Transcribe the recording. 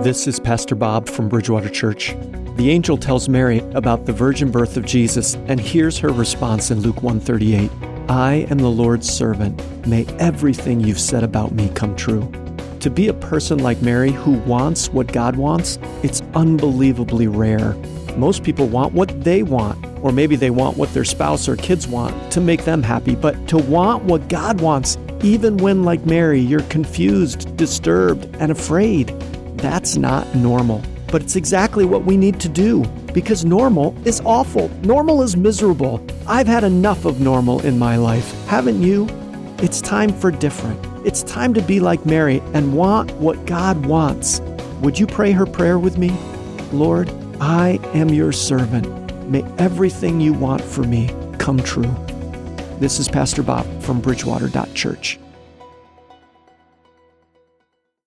This is Pastor Bob from Bridgewater Church. The angel tells Mary about the virgin birth of Jesus, and here's her response in Luke 1:38. I am the Lord's servant. May everything you've said about me come true. To be a person like Mary who wants what God wants, it's unbelievably rare. Most people want what they want, or maybe they want what their spouse or kids want to make them happy. But to want what God wants, even when, like Mary, you're confused, disturbed, and afraid, that's not normal. But it's exactly what we need to do, because normal is awful. Normal is miserable. I've had enough of normal in my life. Haven't you? It's time for different. It's time to be like Mary and want what God wants. Would you pray her prayer with me? Lord, I am your servant. May everything you want for me come true. This is Pastor Bob from Bridgewater.Church.